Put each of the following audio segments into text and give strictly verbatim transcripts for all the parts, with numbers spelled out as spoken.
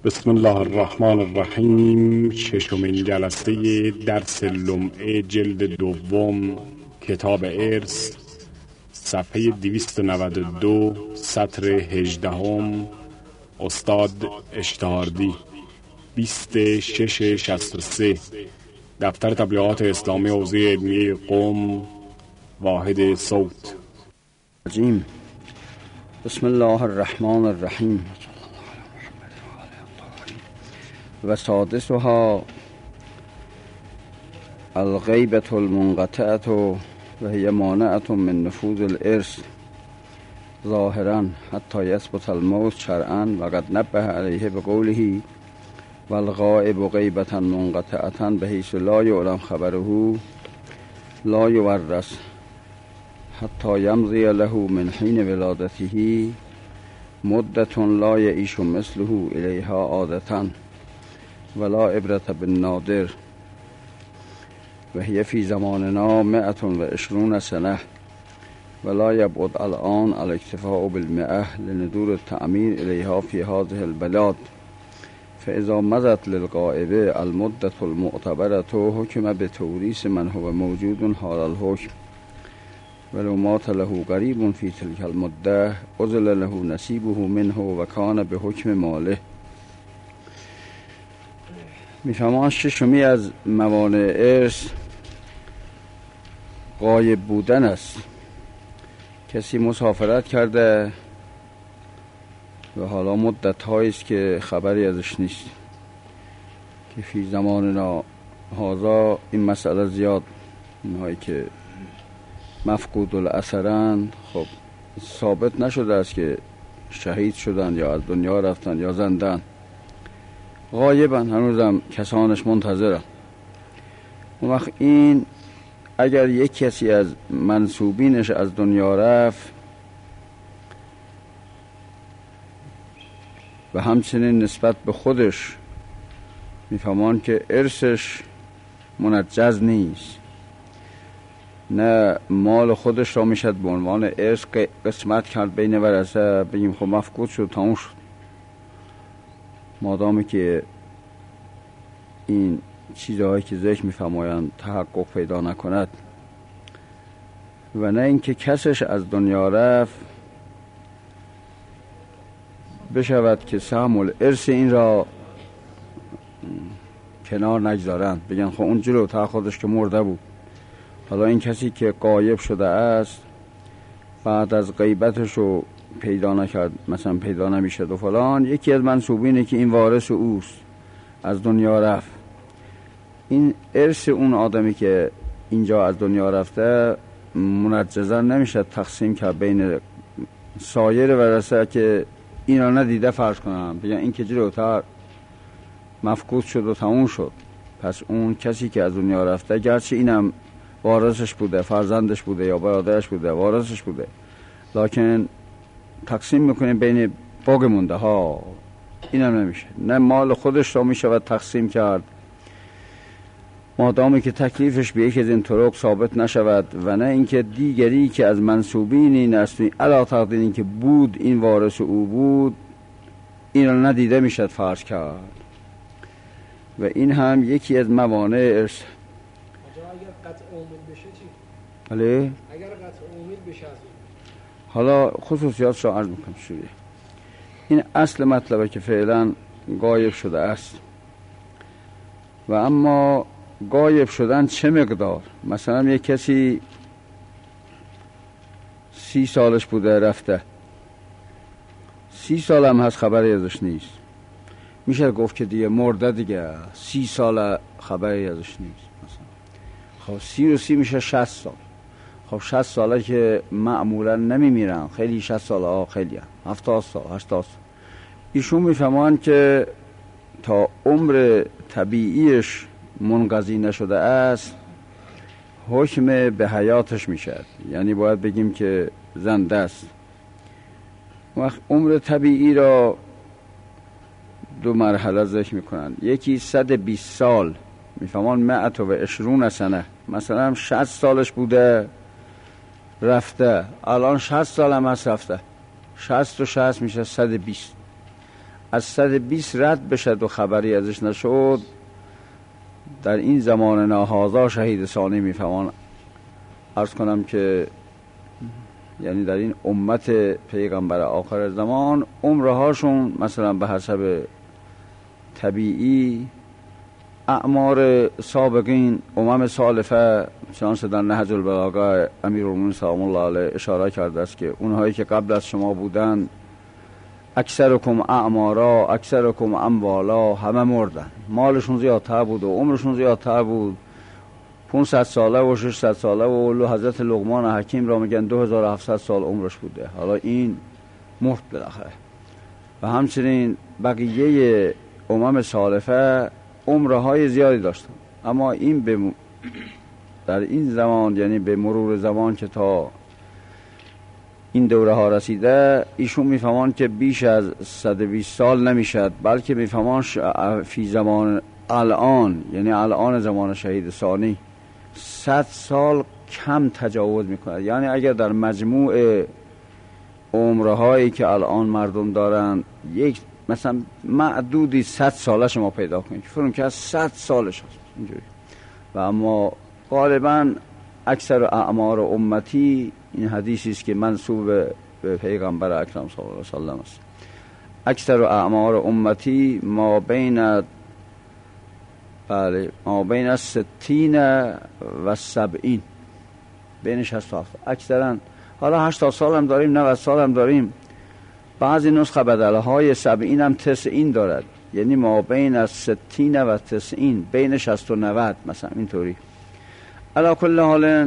بسم الله الرحمن الرحیم. ششمین جلسه درس لمعه جلد دوم کتاب ارث، صفحه دویست و نود و دو، سطر هجدهم. استاد اشتهاردی. بیست شش شصت و سه. دفتر تبلیغات اسلامی حوزه علمیه قم، واحد صوت. عظیم. بسم الله الرحمن الرحیم. و سادسها الغیبة المنقطعة و هی مانعة من نفوذ الارث ظاهرا حتی یثبت الموت شرعا، و قد نبه علیه بقوله والغائب غیبة منقطعة بحیث لا یعلم خبره لا یورث حتی یمضی له من حین ولادته مدة لا یعیش مثله الیها عادة ولا عبرة بالنادر و هی فی زماننا مئة و عشرون سنه ولا یبعد الان الاکتفاء بالمئة لندور التأمین الیها فی هذه البلاد، فاذا مضت للغائب المدة المعتبرة حکم بتوریث من هو موجود حال الحکم، ولو مات له قریب فی تلک المدة عزل له نصیبه منه و کان بحکم ماله. میفهمان ششمی از موانع ارث غایب بودن است. کسی مسافرت کرده و حالا مدت هایی است که خبری ازش نیست، که فی زماننا هذا این مسئله زیاد، اینهایی که مفقود الاثرن خب ثابت نشده است که شهید شدن یا از دنیا رفتن یا زندن، غایبن، هنوزم کسانش منتظرن. اون وقت این اگر یک کسی از منسوبینش از دنیا رفت و همچنین نسبت به خودش میفهمان که ارثش منجز نیست، نه مال خودش را میشد به عنوان ارث قسمت کرد بین ورثه، بگیم خب مفقود شد تموم شد، مادامی که این چیزهایی که ذکر میفرمایند تحقق پیدا نکند، و نه اینکه کسش از دنیا رفت بشود که سهم الارث این را کنار نگذارند، بگن خب اون جلوتر خودش که مرده بود، حالا این کسی که غایب شده است بعد از غیبتش رو پیدا نکرد، مثلا پیدا نمیشد و فلان، یکی از منسوبینه که این وارث اوست از دنیا رفت، این ارث اون آدمی که اینجا از دنیا رفته منجزا نمیشد تقسیم کرد بین سایر ورثه که اینا ندیده، فرض کنم بگن این که جلوتر مفقود شد و تموم شد، پس اون کسی که از دنیا رفته گرچه اینم وارثش بوده، فرزندش بوده یا برادرش بوده، وارثش بوده، لکن تقسیم میکنیم بین باقی مونده ها، اینم نمیشه، نه مال خودش را میشود تقسیم کرد مادامی که تکلیفش به یکی از این طرق ثابت نشود، و نه اینکه دیگری که از منسوبین این است علا تقدیر این که بود این وارث او بود این را ندیده میشد فرض کرد، و این هم یکی از موانع ارث. اگر قطع عامل بشه چی؟ بله؟ اگر قطع عامل بشه از حالا خصوصیات را عرض میکنم شویه. این اصل مطلبه که فعلا غایب شده است، و اما غایب شدن چه مقدار؟ مثلا یک کسی سی سالش بوده رفته، سی سال هم هست خبری ازش نیست، میشه گفت که دیگه مرده دیگه، سی سال خبری ازش نیست. مثلا خب سی و سی میشه شصت سال. خب شصت ساله که معمولا نمیمیرن، خیلی شصت ساله ها خیلی هم هفتاد سال هشتاد سال. ایشون میفهمان که تا عمر طبیعیش منقضی نشده است حکم به حیاتش میشه، یعنی باید بگیم که زنده است. وقت عمر طبیعی را دو مرحله ذکر میکنن، یکی صد و بیست سال میفهمان مئت و عشرون سنه، مثلا شصت سالش بوده رفته، الان شصت سال هم هست رفته، شصت و شصت میشه صد و بیست. از صد و بیست رد بشد و خبری ازش نشد، در این زمان ناهازا شهید ثانی میفهمان. عرض کنم که یعنی در این امت پیغمبر آخر زمان عمرهاشون مثلا به حسب طبیعی اعمار سابقین امم سالفه، چنانچه در نهج البلاغه امیرالمومنین سلام الله علیه اشاره کرده است که اونهایی که قبل از شما بودن اکثرکم اعمارا اکثرکم اموالا، همه مردن، مالشون زیادتر بود و عمرشون زیادتر بود، پانصد ساله و ششصد ساله و حضرت لقمان حکیم را میگن دو هزار و هفتصد سال عمرش بوده. حالا این مرد بالاخره. و همچنین بقیه امم سالفه عمرهای زیادی داشتن، اما این به م... در این زمان یعنی به مرور زمان که تا این دوره ها رسیده، ایشون میفهمان که بیش از صد و بیست سال نمیشد، بلکه میفهمان ش... فی زمان الان یعنی الان زمان شهید ثانی صد سال کم تجاوز میکنه. یعنی اگر در مجموع عمرهایی که الان مردم دارن یک مثلا معدودی صد ساله شما پیدا کنید که فرون که از صد سالش هست اینجوری. و اما غالبا اکثر اعمار امتی، این حدیثی است که منسوب به پیغمبر اکرم صلی الله علیه و سلم است، اکثر اعمار امتی ما بین بله ما بین ستین و سبعین، بین شصت و هفتاد اکثرا. حالا هشتاد سال هم داریم، نود سال هم داریم، بعضی نسخه بدله های سبعین هم تسعین دارد، یعنی ما بین از ستین و تسعین، بین شصت و نود مثلا اینطوری. علا کل حال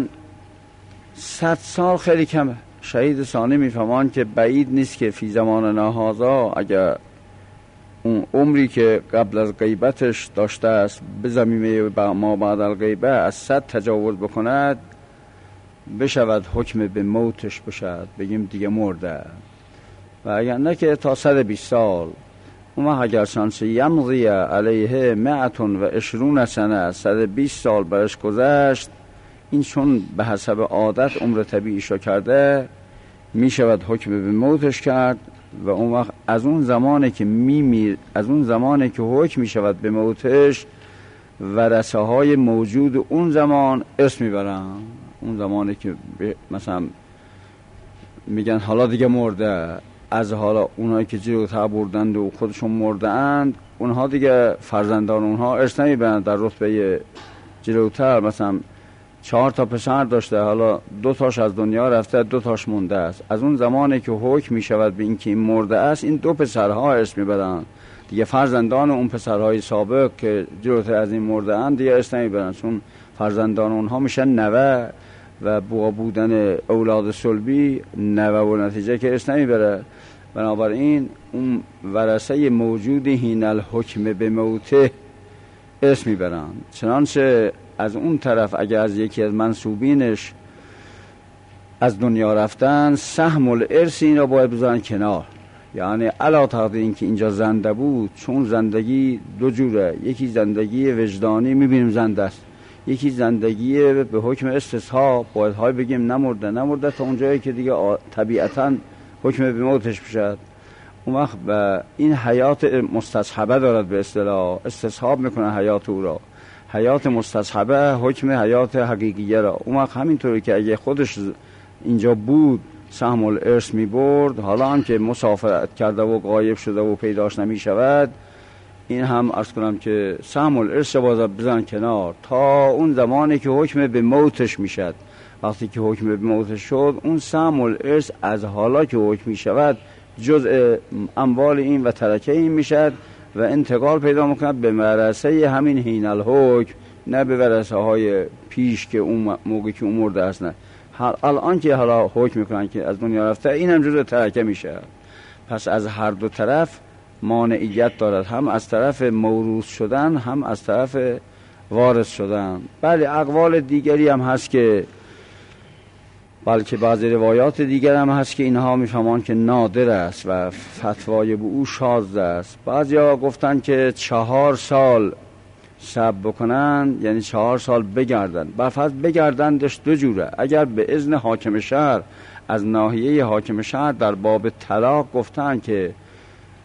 صد سال خیلی کمه. شهید ثانی میفهمان که بعید نیست که فی زمان ناهازا اگر اون عمری که قبل از غیبتش داشته است به زمینه ما بعد الغیبه از صد تجاوز بکند، بشود حکم به موتش بشد، بگیم دیگه مرده. و اگر نه که تا صد و بیست سال اون اگر شانسی یمضی علیه مئتون و عشرون سنه، صد و بیست سال برش گذشت، این چون به حسب عادت عمر طبیعیشو کرده، می شود حکم به موتش کرد. و اون وقت از اون زمانی که می میر از اون زمانی که حکم می شود به موتش، ورثه های موجود اون زمان اسم میبرن. اون زمانی که مثلا میگن حالا دیگه مرده، از حالا اونایی که جلوتر بردند و خودشون مرده اند، اونها دیگه فرزندان اونها ارث نمیبرند در رتبه جلوتر. مثلا چهار تا پسر داشته، حالا دو تاش از دنیا رفته، دو تاش مونده است. از اون زمانی که حکم می شود به این که این مرده است، این دو پسرها ارث میبرند دیگه. فرزندان اون پسرهای سابق که جلوتر از این مرده اند دیگه ارث نمیبرند، چون فرزندان اونها میشن نوه و با بودن اولاد صلبی نوه و نتیجه که ارث نمیبره. بنابراین اون ورثه موجود هین الحکم به موته ارث میبرند. چنانچه از اون طرف اگر از یکی از منسوبینش از دنیا رفتن، سهم الارث این را باید بذارن کنار. یعنی علا تقدیر این که اینجا زنده بود، چون زندگی دو جوره، یکی زندگی وجدانی میبینیم زنده است، یکی زندگی به حکم استصحاب، باید های بگیم نمرده نمرده تا اونجایی که دیگه طبیعتاً حکم به موتش بشد. اون وقت به این حیات مستصحبه دارد، به اصطلاح استصحاب میکنه حیات او را، حیات مستصحبه حکم حیات حقیقیه را. اون وقت همینطوری که اگه خودش اینجا بود سهم الارث می برد، حالا هم که مسافرت کرده و غایب شده و پیداش نمی شود، این هم عرض کنم که سهم الارث باز بزن کنار تا اون زمانی که حکم به موتش می شد. وقتی که حکم به موتش شد، اون سهم الارث از حالا که حکم می شود جزء اموال این و ترکه این می شد و انتقال پیدا میکند به ورثه همین حین الحکم، نه به ورثه های پیش که اون موقعی که اون مرده است. نه الان که حالا حکم میکنن که از دنیا رفته، این هم جزء ترکه میشه. پس از هر دو طرف مانعیت دارد، هم از طرف موروث شدن، هم از طرف وارث شدن. بله اقوال دیگری هم هست که بلکه بعضی روایات دیگر هم هست که اینها میفهمان که نادر است و فتوای به او شاذ است. بعضی ها گفتن که چهار سال صبر بکنن، یعنی چهار سال بگردن. برفرض بگردندش دو جوره، اگر به اذن حاکم شهر، از ناحیه حاکم شهر در باب طلاق گفتن که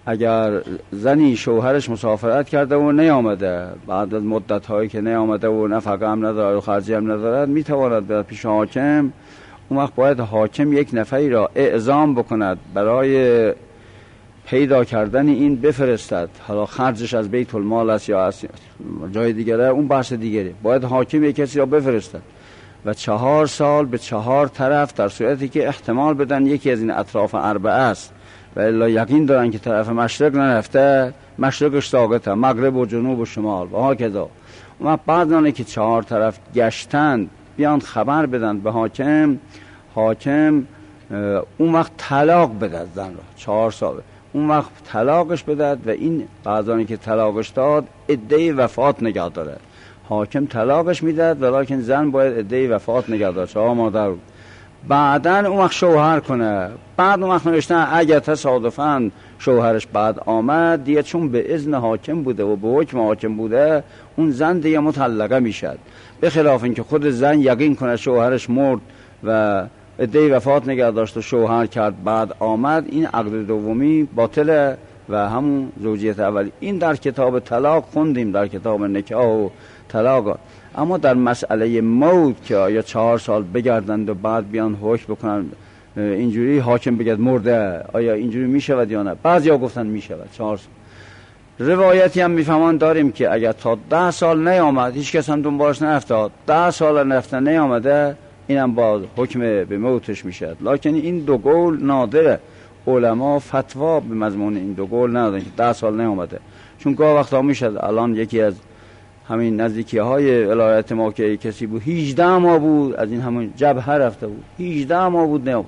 اگر زنی شوهرش مسافرت کرده و نیامده، بعد از مدت هایی که نیامده و نفقه هم نداره و خرجی هم ندارد، میتواند به پیش حاکم. اون وقت باید حاکم یک نفری را اعزام بکند برای پیدا کردن این بفرستد. حالا خرجش از بیت المال است یا از جای دیگره، اون بحث دیگره. باید حاکم یک کسی را بفرستد و چهار سال به چهار طرف، در صورتی که احتمال بدن یکی از این اطراف اربعه است و الا یقین دارن که طرف مشرق نرفته، مشرقش ساقطه، مغرب و جنوب و شمال و ها کذا. اما بعد آنه که چهار طرف گشتند بیان خبر بدن به حاکم، حاکم اون وقت طلاق بدهد زن را. چهار سال اون وقت طلاقش بدهد و این بعضانی که طلاقش داد عده وفات نگه داره. حاکم طلاقش میدهد ولیکن زن باید عده وفات نگه داره، چهار مادر. بعدن اون وقت شوهر کنه. بعد اون وقت نوشتن اگر تصادفاً شوهرش بعد آمد دیگه، چون به اذن حاکم بوده و به حکم حاکم بوده، اون زن دیگه مطلقه میشد. به خلاف اینکه خود زن یقین کنه شوهرش مرد و عده وفات نگه داشت و شوهر کرد بعد آمد، این عقد دومی باطله و همون زوجیت اولی. این در کتاب طلاق خوندیم، در کتاب نکاح و طلاق. اما در مسئله موت که آیا چهار سال بگردند و بعد بیان حکم بکنن اینجوری حاکم بگد مرده، آیا اینجوری میشود یا نه؟ بعضیا گفتن میشود چهار سال. روایتی هم میفهمان داریم که اگر تا ده سال نیامد، هیچ کس هم دنبالش نرفته، ده سال نرفته نیامده، اینم باز حکم به موتش میشد. لکن این دو قول نادره، علما فتوا به مضمون این دو قول ندادن که ده سال نیامده. چون گاه وقتا میشد الان یکی از همین نزدیکی های ولایت ما که کسی بود هجده ماه بود از این همون جبهه رفته بود، هجده ماه بود نه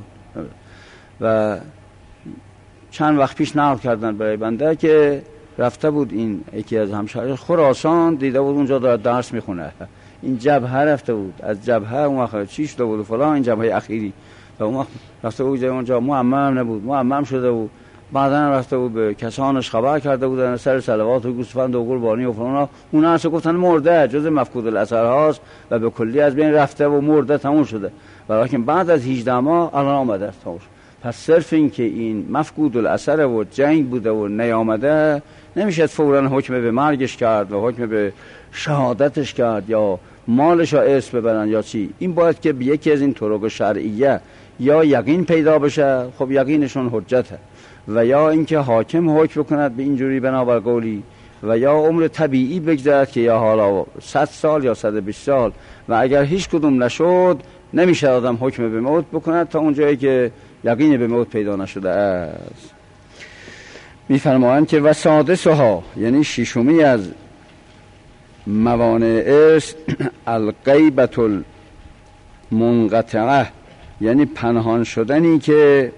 و چند وقت پیش نقل کردن برای بنده که رفته بود این یکی از همشهری خراسان، دیده بود اونجا داره درس میخونه، این جبهه رفته بود، از جبهه اون وقت چی شده بود و فلان، این جبهه اخیری و اون وقت رفته بود اونجا معمم نبود، معمم شده بود. بعدن رفته بود به کسانش خبر کرده بودن سر صلوات و گوسفند و قربانی و فلان، اونا اصلا گفتن مرده، جز مفقود الاثر هاست و به کلی از بین رفته و مرده تموم شده. ولیکن بعد از هجده ماه الان آمده است تموم. پس صرف این که این مفقود الاثر و جنگ بوده و نیامده نمیشه فوراً حکم به مرگش کرد و حکم به شهادتش کرد یا مالش را ارث ببرن یا چی. این باید که به یکی از این طرق شرعیه یا یقین پیدا بشه، خب یقینشون حجته، و یا اینکه حاکم حکم بکند به اینجوری بنابر قولی، و یا عمر طبیعی بگذرد که یا حالا صد سال یا صد و بیست سال، و اگر هیچ کدوم نشد نمیشه آدم حکم به موت بکند تا اونجایی که یقین به موت پیدا نشده است. میفرمایند که و سادسها، یعنی ششمی از موانع ارث، الغیبة المنقطعه، یعنی پنهان شدنی که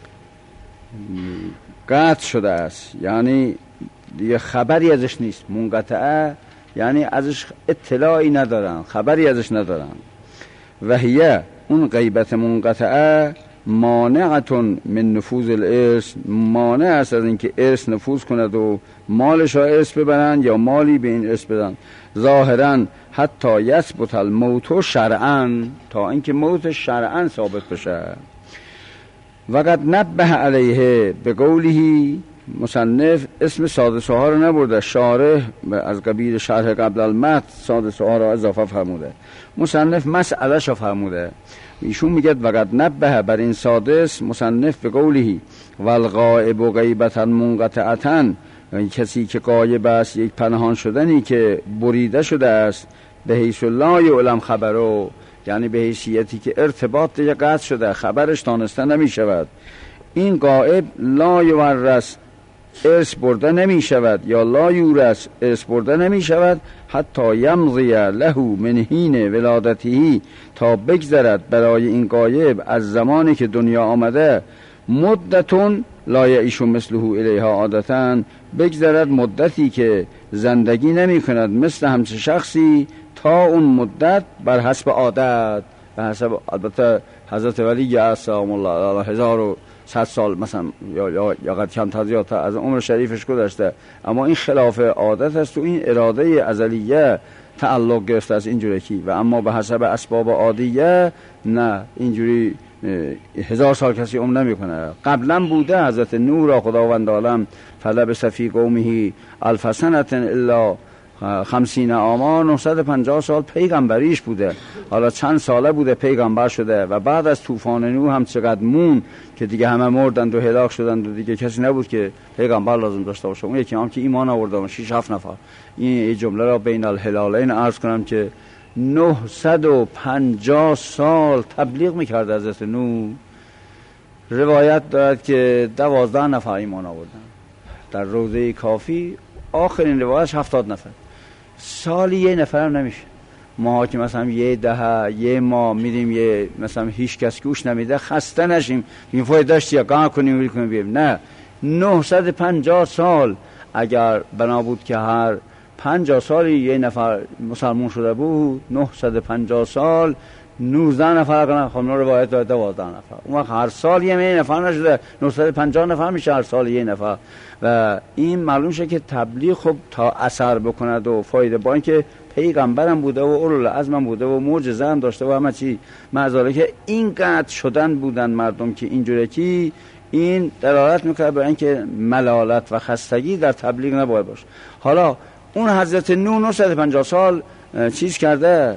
قطع شده است، یعنی دیگه خبری ازش نیست. منقطعه یعنی ازش اطلاعی ندارن، خبری ازش ندارن. و هیه، اون غیبت منقطعه، مانعتون من نفوذ الارث، مانع است از اینکه ارث نفوذ کند و مالش را ارث ببرن یا مالی به این ارث بدن. ظاهرا حتی یثبت الموت شرعا، تا اینکه موت شرعا ثابت بشه. وقد نبه علیه به قوله، مصنف اسم سادسه ها رو نبرده، شارح از قبیل شرح قبل المتن سادسه ها را اضافه فرموده، مصنف مسئله شو فرموده. ایشون میگه وقد نبه بر این سادس، مصنف به قوله والغائب غیبتا منقطعتا، یعنی کسی که غایب است یک پنهان شدنی که بریده شده است، به حیث لا یعلم خبرو، یعنی به حیثیتی که ارتباط دیگه قطع شده، خبرش دانسته نمی شود. این غائب لا یورث، ارث برده نمی شود، یا لا یورث، ارث برده نمی شود، حتی یمضی له من حین ولادته، تا بگذرد برای این غایب از زمانی که دنیا آمده، مدتون لا یعیش مثله الیها عادتاً، بگذرد مدتی که زندگی نمی کند مثل همچه شخصی، تا اون مدت بر حسب عادت، بر حسب، البته حضرت ولی السلام الله هزار و صد سال مثلا یا یا یا قد کم تزیاد از عمر شریفش گذشته، اما این خلاف عادت است و این اراده ازلیه تعلق گرفته از اینجوری کی، و اما به حسب اسباب عادیه نه، اینجوری هزار سال کسی عمر نمیکنه. قبلا بوده حضرت نوح را خداوند عالم فلبث فی قومه الف سنة الا خمسین عاما، نهصد و پنجاه سال پیغمبریش بوده. حالا چند ساله بوده پیغمبر شده و بعد از طوفان نوح هم چقدر مون که دیگه همه مردند و هلاک شدند و دیگه کسی نبود که پیغمبر لازم داشته باشه. اون یکی هم که ایمان آورده شش هفت نفر. این جمله را بین الهلالین عرض کنم که نهصد و پنجاه سال تبلیغ میکرد حضرت نوح. روایت دارد که دوازده نفر ایمان آوردن. در روضه کافی آخرین روایتش هفتاد نفر. سالی یه نفر هم نمیشه. ما که مثلا یه ده یه ما میریم یه مثلا هیچ کس گوش نمیده خسته نشیم این فایده داشت یا کار کنیم ویل کنیم بیم. نه، نهصد و پنجاه سال اگر بنا بود که هر پنجاه سالی یه نفر مسلمون شده بود، نهصد و پنجاه سال نوزده نفر کنن. خب نو روایت داره دوازده نفر. اون وقت هر سال یه نفر نشده، نهصد و پنجاه نفر میشه هر سال یه نفر. و این معلوم شد که تبلیغ خب تا اثر بکند و فایده، با اینکه پیغمبرم بوده و اولوالعزم بوده و معجزه هم داشته و همه چی، معذاله که اینقدر شدن بودن مردم که اینجوری که این دلالت میکنه به اینکه ملالت و خستگی در تبلیغ نباید باشه. حالا اون حضرت نوح نهصد و پنجاه سال چیز کرده،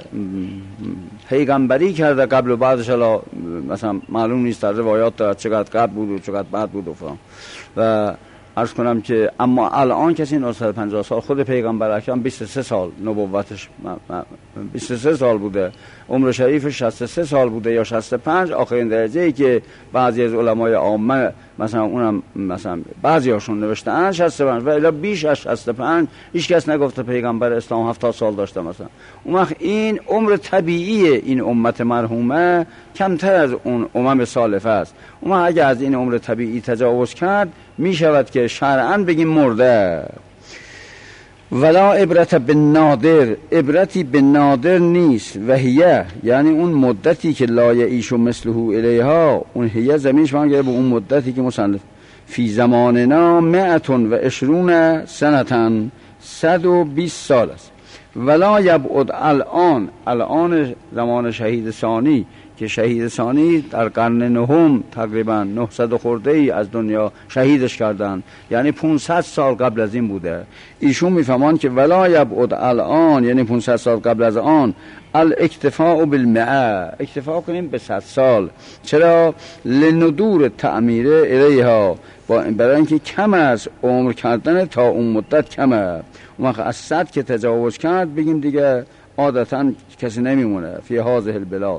پیغمبری کرده، قبل و بعدش حالا مثلا معلوم نیست در روایات دارد چقدر قبل بود و چقدر بعد بود و فهم. و عرض کنم که اما الان کسی نهصد و پنجاه سال، خود پیغمبر اکرم بیست و سه سال نبوتش بیست و سه سال بوده، عمر شریفش شصت و سه سال بوده یا شصت و پنج. آخرین درجه ای که بعضی از علمای عامه مثلا اونم مثلا بعضی هاشون نوشتن شصت و پنج و الا بیش از شصت و پنج. هیچ کس نگفته پیغمبر اسلام هفتاد سال داشته مثلا. اون وقت این عمر طبیعی این امت مرحومه کمتر از اون امم سالفه است. اون وقت اگه از این عمر طبیعی تجاوز کرد می شود که شرعاً بگیم مرده. ولا عبرت بالنادر، عبرتی به نادر نیست. و هیه یعنی اون مدتی که لا یعیش مثله الیها، اون هیه زمینش معنی به اون مدتی که مصنف فی زماننا مئتون و عشرون سنتن، صد و بیست سال است. ولا یبعد الان، الان زمان شهید ثانی که شهید ثانی در قرن نهم تقریبا نهصد خورده ای از دنیا شهیدش کردن، یعنی پانصد سال قبل از این بوده. ایشون میفهمان که ولا یبعد الان یعنی پانصد سال قبل از آن الاکتفاء بالمئه، اکتفا کنیم به صد سال. چرا؟ لندور تعمیره الیها، برای اینکه کم از عمر کردن تا اون مدت کمه. اون وقت از صد که تجاوز کرد بگیم دیگه عادتا کسی نمیمونه فی هذه البلاد.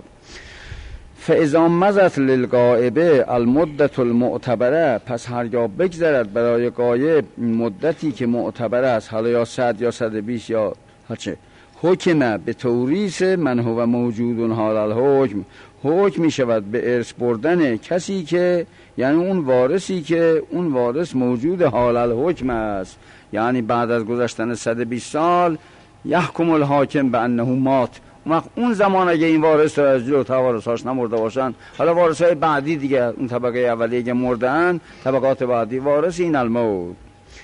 فاذا مضت للغائبه المدت المعتبره، پس هرگاه بگذرد برای غایب مدتی که معتبره است، حالا یا صد یا صد و بیست یا هرچه، حکم به توریث من هو موجود حال الحکم، حکم می شود به ارث بردن کسی که یعنی اون وارثی که اون وارث موجود حال الحکم است. یعنی بعد از گذشتن صد و بیست سال یحکم الحاکم به انه مات. اون زمان اگه این وارث از جلوتر وارثاش نمرده باشن، حالا وارثای بعدی دیگه اون طبقه اولیه که مردن، طبقات بعدی وارث این الموت.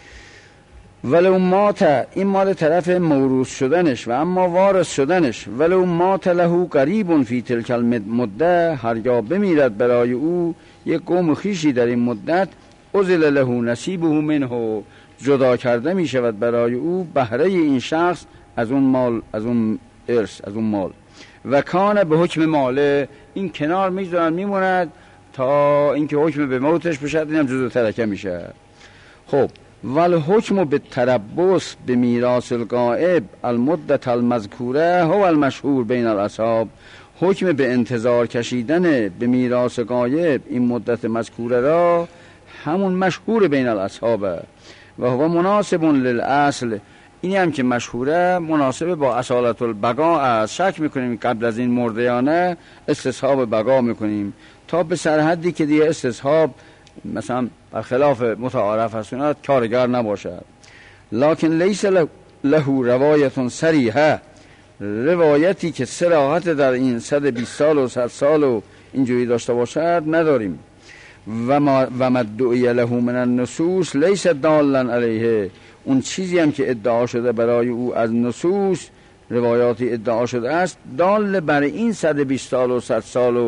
ولو مات، این مال طرف موروث شدنش و اما وارث شدنش. ولو مات له قریب فی تلک المده، هرگاه بمیرد برای او یک قوم خیشی در این مدت، عزل له نصیبه منه، جدا کرده می شود برای او بهره این شخص از اون مال، از اون ارث، از اون مال. و کان به حکم ماله، این کنار میذارن میموند تا اینکه حکم به موتش بشد، اینم جزء ترکه میشه. خب ول حکم به تربص به میراث الغائب المدت المذکوره هو المشهور بین الاصحاب، حکم به انتظار کشیدن به میراث غایب این مدت مذکوره را همون مشهور بین الاصحابه. و هو مناسب للاصل، اینی هم که مشهوره مناسب با اصالت البقا است. شک میکنیم قبل از این مرده یا نه، استصحاب بقا میکنیم تا به سرحدی که دیگه استصحاب مثلا برخلاف متعارف هستونات کارگر نباشد. لکن لیس له روایت صریحه، روایتی که صراحت در این صد و بیست سال و صد سال و اینجوری داشته باشد نداریم. و ما و مدعی له من النصوص لیس دالا علیه، اون چیزی هم که ادعا شده برای او از نصوص، روایاتی ادعا شده است، دال بر این صد و بیست سال و صد سال و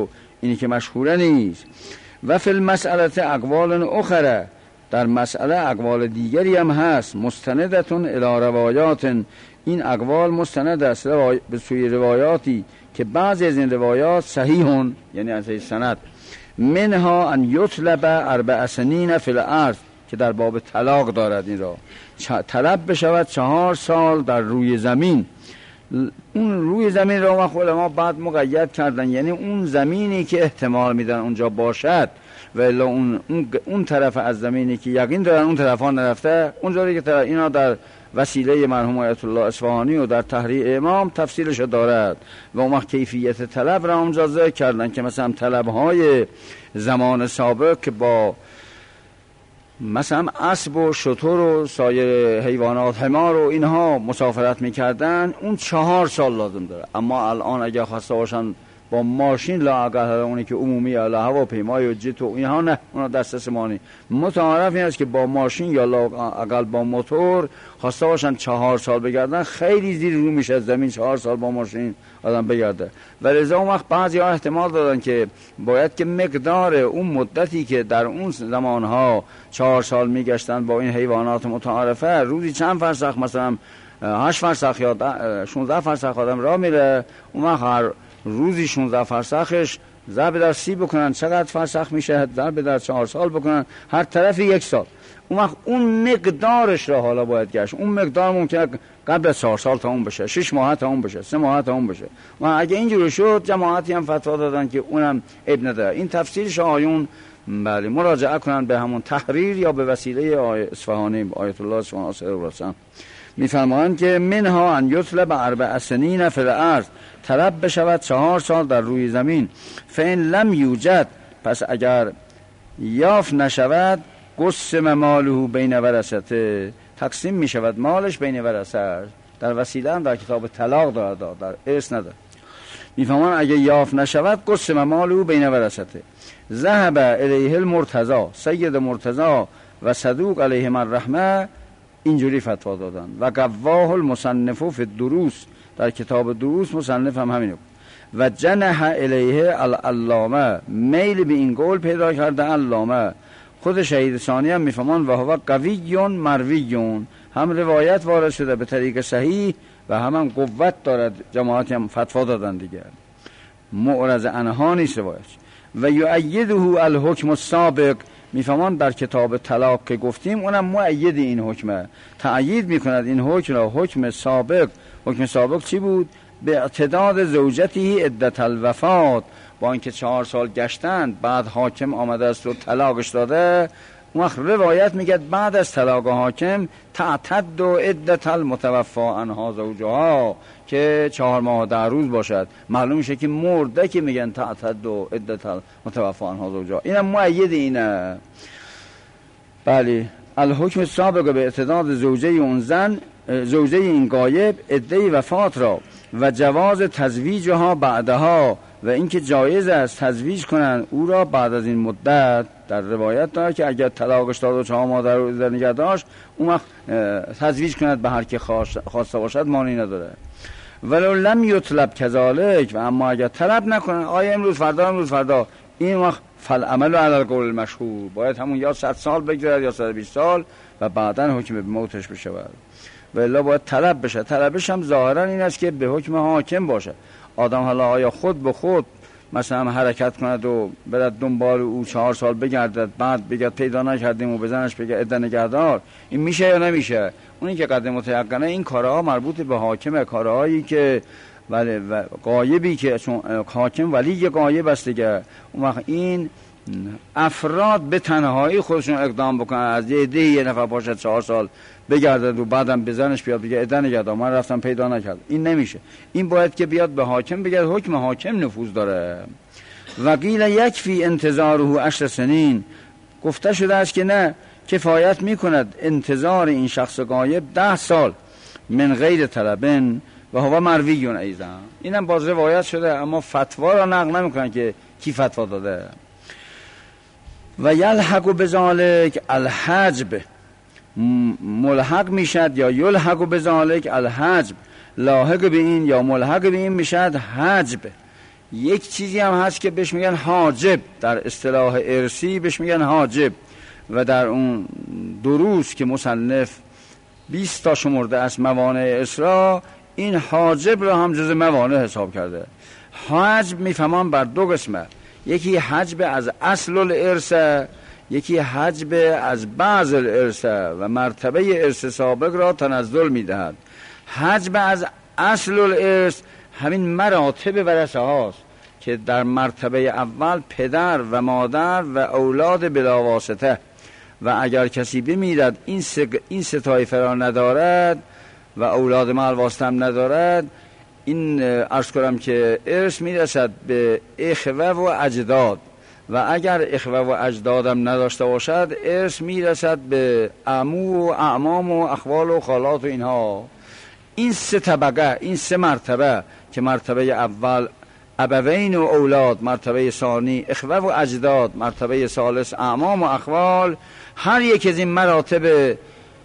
اینی که مشهوره نیست. و فی المسئله اقوال اخرى، در مسئله اقوال دیگری هم هست، مستندتون الی روایات، این اقوال مستند است به سوی روایاتی که بعضی از این روایات صحیحون، یعنی از این سند، منها ان یطلب اربع سنین فی الارض، که در باب طلاق دارد این را طلب بشود چهار سال در روی زمین. اون روی زمین را ما علما بعد مقید کردن، یعنی اون زمینی که احتمال میدن اونجا باشد، و الا اون اون طرف از زمینی که یقین دارن اون طرفا نرفته، اونجوری که اینا در وسیله مرحوم آیت الله اصفهانی و در تحریر امام تفصیلش دارد. و اون وقت کیفیت طلب را اونجا ذکر کردن که مثلا طلبهای زمان سابق که با مثلا اسب و شتر و سایر حیوانات، حمار و اینها مسافرت میکردن، اون چهار سال لازم داره. اما الان اگه خواسته باشن با ماشین، لااقل اونی که عمومی اله هواپیمای و جت و اینها، نه، اونا دسترس ما نیست. متعارف این است که با ماشین یا لااقل با موتور خواسته باشن چهار سال بگردن، خیلی زیر رو میشه از زمین چهار سال با ماشین آدم بگرده. و لذا اون وقت بعضی ها احتمال دادن که باید که مقدار اون مدتی که در اون زمانها چهار سال میگشتن با این حیوانات متعارفه، روزی چند فرسخ، مثلا هشت فرسخ یا شانزده فرسخ آدم راه میره، اون وقت هر روزی شانزده فرسخش ضرب در سی بکنن، چقدر فرسخ میشه؟ ضرب در چهار سال بکنن، هر طرف یک سال. اون وقت اون مقدارش را حالا باید گشت. اون مقدار ممکنه قبل از چهار سال تا اون بشه، شش ماه تا اون بشه، سه ماه تا اون بشه. و اگه اینجوری شد، جماعتی هم فتوا دادن که اونم عیب نداره. این تفسیرش آیون بله مراجعه کنن به همون تحریر یا به وسیله آیه اصفهانی، آیت الله اصفهانی رسان. میفرمایند که منها ان یطلب اربع سنین فی الارض، طلب بشود چهار سال در روی زمین. فین لم یوجد، پس اگر یافت نشود، قسم ماله بین ورثته، تقسیم می شود مالش بین ورثه. در وسیله هم در کتاب طلاق دارد، در ارث ندارد. میفهمان اگه یافت نشود، قسم ماله بین ورثته. ذهب الیه المرتضی، سید مرتضی و صدوق علیهم الرحمه اینجوری فتوا دادن. و قواه المصنف فی الدروس، در کتاب دروس مصنف هم همینو. و جنح الیه العلامه، میل به این قول پیدا کرده علامه. خود شهید ثانی هم میفهمان و هو قویون مرویون، هم روایت وارد شده به طریق صحیح و هم هم قوت دارد. جماعتی هم فتوا دادن دیگه، معرض عنها نیست روایت. و یؤیده الحکم السابق، میفهمان در کتاب طلاق که گفتیم اونم مؤید این حکمه، تأیید میکند این حکم را، حکم سابق. حکم سابق چی بود؟ به اعتداد زوجتی عدت الوفات، با اینکه چهار سال گشتند، بعد حاکم آمده است و طلاقش داده، اون وقت روایت میگه بعد از طلاق حاکم تعتد و عدت المتوفا عنها زوجها، که چهار ماه در روز باشد. معلوم میشه که مرده که میگن تعتد و عدت المتوفا عنها زوجها، اینم مؤید اینه. بله، الحکم سابق به اعتداد زوجه اون زن، زوجه این غایب، عده وفات را، و جواز تزویجها بعدها، و اینکه جایز است تزویج کنن او را بعد از این مدت. در روایت داره که اگر طلاقش داد و چهار ماه در روز نگه داشت، اون وقت تزویج کند به هر که خواسته باشد، مانعی نداره. ولو لم یطلب کذالک، و اما اگر طلب نکنن، آیا امروز فردا امروز فردا، این وقت فالعمل علی القول المشهور، باید همون یا صد سال بگذرد یا صد و بیست سال و بعداً حکم به موتش بشود. و الا باید طلب بشه. طلبش هم ظاهرا این است که به حکم حاکم باشه. آدم حالا آیا خود به خود مثلا حرکت کند و برد دنبال او چهار سال بگردد، بعد بگه پیدا نکردیم و بزنش بگه عده نگهدار، این میشه یا نمیشه؟ اونی که قدر متیقنه این کارها مربوط به حاکمه، کارهایی که ولی و غایبی که چون حاکم ولی غایب است دیگه، اون وقت این افراد به تنهایی خودشون اقدام بکنن، از یه عده یه نفر باشد چهار سال بگردد و بعدم بزنش بیاد بگه عده نگهدار من رفتم پیدا نکرد، این نمیشه. این باید که بیاد به حاکم بگه، حکم حاکم نفوذ داره. و قیل یکفی انتظاره عشر سنین، گفته شده است که نه، کفایت میکند انتظار این شخص غایب ده سال، من غیر طلبن و هو مرویون ایضا. اینم باز روایت شده، اما فتوا را نقل نمیکنن که کی فتوا داده. و یلحق بذالک الحجب، ملحق میشد یا یلحق بذالک الحجب، لاحق به این یا ملحق به این میشد حجب. یک چیزی هم هست که بهش میگن حاجب، در اصطلاح ارثی بهش میگن حاجب، و در اون دروس که مصنف بیست تا شمرده است موانع ارث، این حاجب رو هم جز موانع حساب کرده. حجب میفهمان بر دو قسمه، یکی حجب از اصل الارث، یکی حجب از بعض الارث و مرتبه ارث سابق را تنزل میدهد. حجب از اصل الارث همین مراتب ورثه هاست که در مرتبه اول پدر و مادر و اولاد بلاواسطه، و اگر کسی بمیرد این سه این سه طایفه را ندارد و اولاد مع واسطه هم ندارد، این عرض کنم که ارث میرسد به اخوه و اجداد، و اگر اخوه و اجدادم نداشته باشد ارث میرسد به عمو و اعمام و اخوال و خالات و اینها. این سه طبقه، این سه مرتبه که مرتبه اول ابوین و اولاد، مرتبه ثانی اخوه و اجداد، مرتبه ثالث اعمام و اخوال، هر یک از این مراتب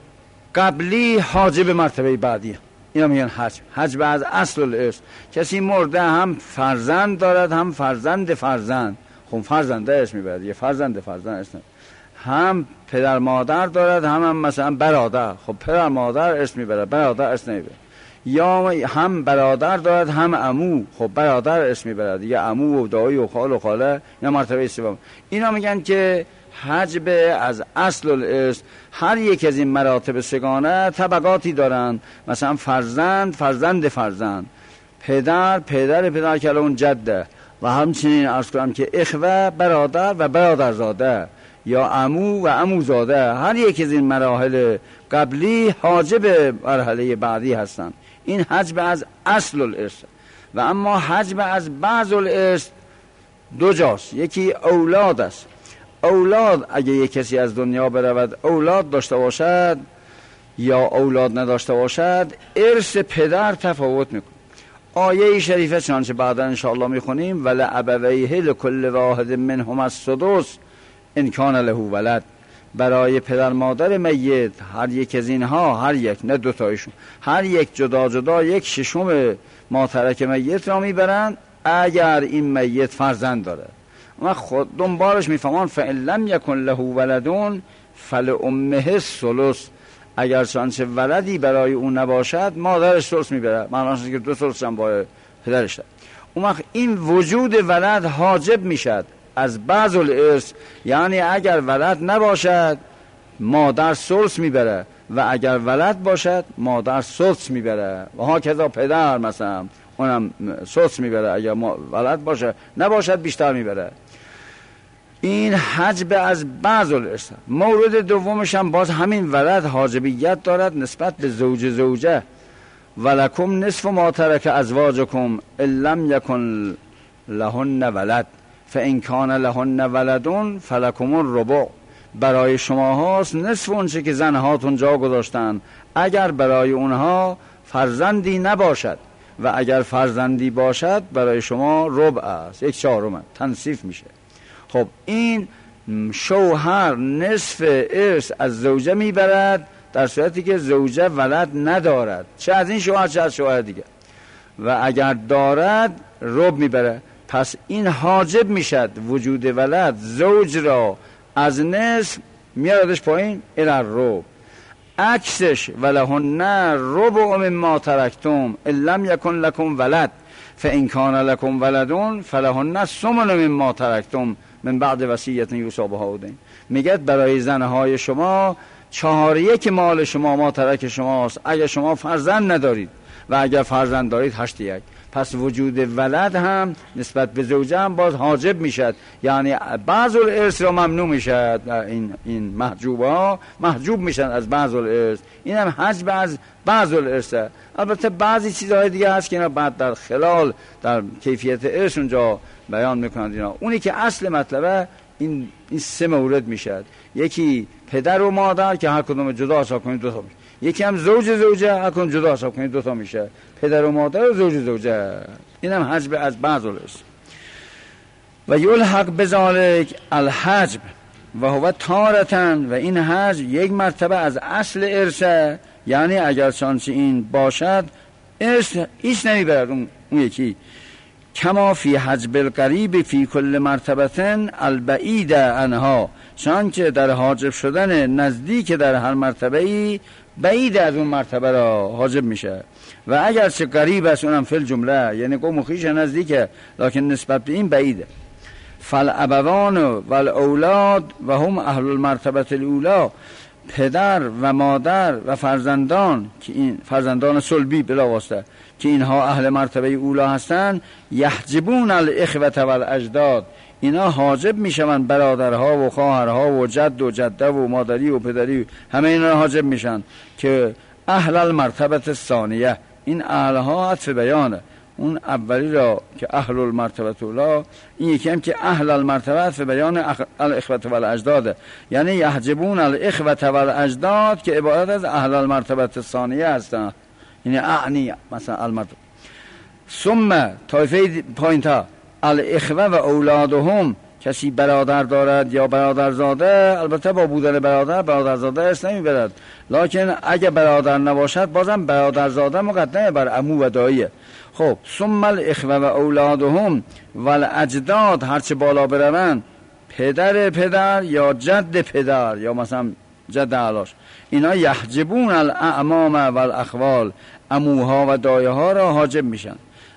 قبلی حاجب مرتبه بعدیه. اینا میگن حجب. حجب از اصل الارث. کسی مرده هم فرزند دارد هم فرزند فرزند، خب فرزنده ارث میبرد، یه فرزند فرزند ارث نمیبرد. هم پدر مادر دارد هم, هم مثلا برادر، خب پدر مادر ارث میبرد، برادر ارث نمیبرد. یا هم برادر دارد هم عمو، خب برادر ارث میبرد، یا عمو و دایی و خال و خاله، یا مرتبه سوم. اینا میگن که حجب از اصل الارث. هر یک از این مراتب سگانه طبقاتی دارن، مثلا فرزند فرزند فرزند، پدر پدر پدر که اون جده، و همچنین عرض کنم که اخوه برادر و برادرزاده، یا عمو و عموزاده. هر یک از این مراحل قبلی حاجب مرحله بعدی هستند. این حجب از اصل الارث. و اما حجب از بعض الارث دو جاست، یکی اولاد است. اولاد اگه یک کسی از دنیا برود اولاد داشته باشد یا اولاد نداشته باشد، ارث پدر تفاوت میکنه. آیه شریفه چنانچه بعدا انشاءالله میخونیم ولابویه لکل واحد منهما السدس ان کان له ولد، برای پدر مادر میت هر یک از اینها، هر یک، نه دوتایشون، هر یک جدا جدا یک ششم ما ترک میت را میبرند اگر این میت فرزند داره. و خود دنبالش میفهمان فإن لم یکن له ولدون فلأمه الثلث، اگر چنانچه ولدی برای اون نباشد مادرش ثلث میبره، معناش که دو ثلث هم با پدرش داره. اون وقت این وجود ولد حاجب میشد از بعض الارث، یعنی اگر ولد نباشد مادر ثلث میبره و اگر ولد باشد مادر ثلث میبره، و ها کذا پدر مثلا اونم ثلث میبره، اگر ولد باشه، نباشد بیشتر میبره. این حجب از بعض الارث. مورد دومش هم باز همین ولد حاجبیت دارد نسبت به زوج زوجه. ولکم نصف ما ترک ازواجکم ان لم یکن لهن ولد فان کان لهن ولدون فلکم الربع، برای شما هاست نصف اونچه که زنهاتون جا گذاشتن اگر برای اونها فرزندی نباشد، و اگر فرزندی باشد برای شما ربع است، یک چهارم تنصیف میشه. خب این شوهر نصف ارث از زوجه میبرد در صورتی که زوجه ولد ندارد، چه از این شوهر چه از شوهر دیگه، و اگر دارد ربع میبره. پس این حاجب میشد وجود ولد زوج را از نصف میاردش پایین الی الربع. عکسش ولهن ربع مما ترکتم ان لم یکن لکم ولد فان کان لکم ولدون فلهن الثمن مما ترکتم من بعد وصیت یوصی بها دین. میگه برای زنهای شما چهار یک مال شما ما ترک شماست اگر شما فرزند ندارید، و اگر فرزند دارید هشت یک. پس وجود ولد هم نسبت به زوجه هم باز حاجب میشد، یعنی بعض الارث را ممنوع میشد، این این محجوب ها محجوب میشن از بعض الارث. این هم حجب از بعض الارث. البته بعضی چیزهای دیگه هست که اینا بعد در خلال در کیفیت ارث اونجا بیان میکنند. اینا اونی که اصل مطلبه این این سه مورد میشد، یکی پدر و مادر که هر کدوم جدا حساب کنید دو تا میشه، یکی هم زوج زوجه هر کدوم جدا حساب کنید دو تا میشه، پدر و مادر و زوج زوجه. این هم حجب از بعض الارث. و یلحق بذالک الحجب و هو تارتن، و این حجب یک مرتبه از اصل ارث، یعنی اگر چانچه این باشد ارث هیچ نمیبرد اون, اون یکی. کما فی حجب القریب فی کل مرتبتن البعید عنها، چون که در حاجب شدن نزدیک در هر مرتبه ای بعید از اون مرتبه را حاجب میشه. و اگر چه قریب است اونم فی الجمله، یعنی قوم خویش نزدیکه لکن نسبت به این بعیده. فالابوان و الاولاد و هم اهل المرتبه الاولا، پدر و مادر و فرزندان که این فرزندان صلبی بلا واسطه که اینها اهل مرتبه اولا هستند، یحجبون الاخوه و الاجداد، اینا حاجب میشن برادرها و خواهرها و جد و جده و مادری و پدری، همه اینا حاجب میشن که اهل المرتبه الثانیه. این اهلها عطف بیانه، اون اولی را که اهل المرتبه اولا، این یکی هم که اهل المرتبه عطف بیان الاخوه و الاجداد، یعنی یحجبون الاخوه و الاجداد که عبارت از اهل المرتبه الثانیه هستند، یعنی اعنی مثلا المرتبه. ثم طایفه پایین تا الاخوه و اولادهم، کسی برادر دارد یا برادرزاده، البته با بودن برادر برادرزاده است نمیبرد، لکن اگه برادر نباشد بازم برادرزاده مقدمه بر عمو و داییه. خب ثم الاخوه و اولادهم و الاجداد، هرچه بالا بروند، پدر پدر یا جد پدر یا مثلا جد علاش، اینا یحجبون الاعمام و الاخوال، عموها و دایه ها را حاجب میشن.